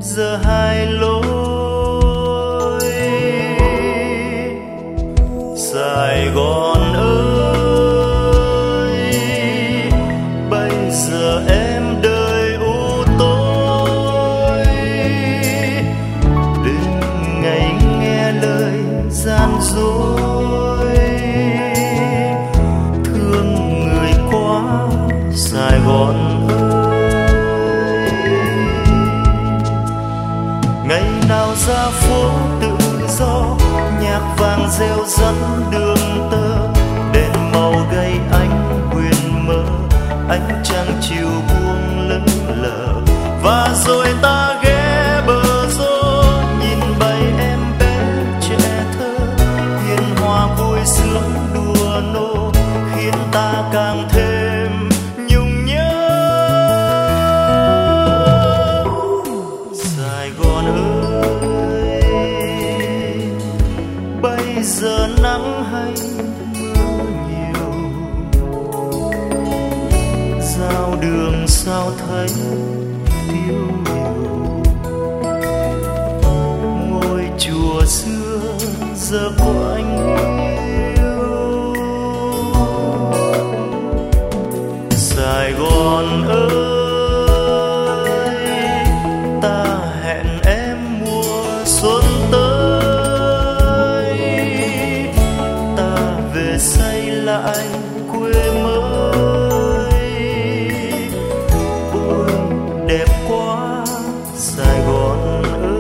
giờ hai lối. Sài Gòn ơi, bây giờ em đời u tối, đừng ngày nghe lời gian dối. Thương người quá Sài Gòn ơi, ngày nào ra phố tự do, nhạc vàng reo dẫn đường tơ, đèn màu gây ánh huyền mơ, ánh trăng chiều buông lững lờ. Và rồi ta ghé bờ rô, nhìn bầy em bé trẻ thơ, hiền hòa vui sướng đùa nô, khiến ta càng thêm nhung nhớ. Sài Gòn ơi, bây giờ nắng hay mưa nhiều, giao đường sao thấy tiêu điều. Ngôi chùa xưa giờ có anh yêu. Sài Gòn ơi, ta hẹn em mùa xuân tới, ta về xây lại quê mới. Ôi đẹp quá Sài Gòn ơi.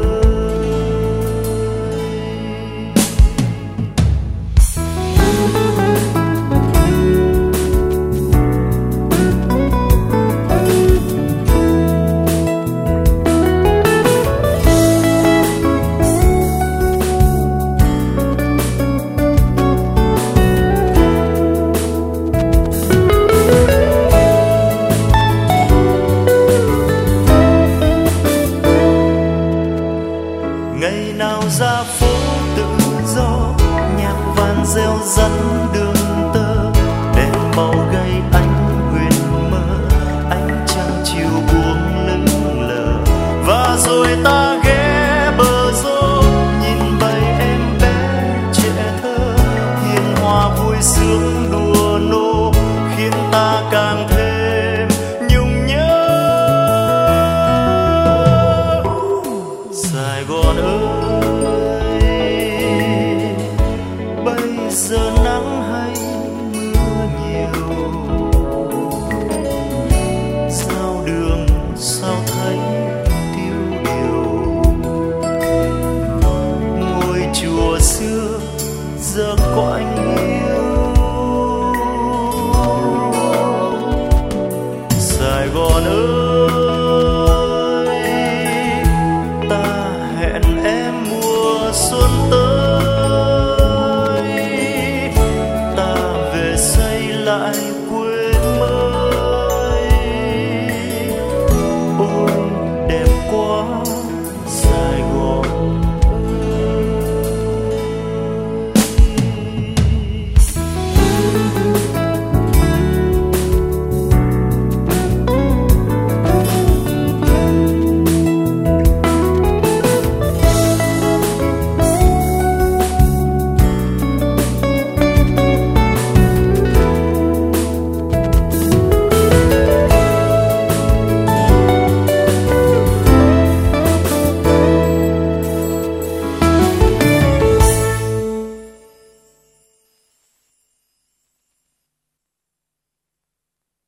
Ngày nào ra phố tự do, nhạc vàng reo dẫn đường tơ, đèn màu gây ánh huyền mơ, ánh trăng chiều buông lững lờ. Và rồi ta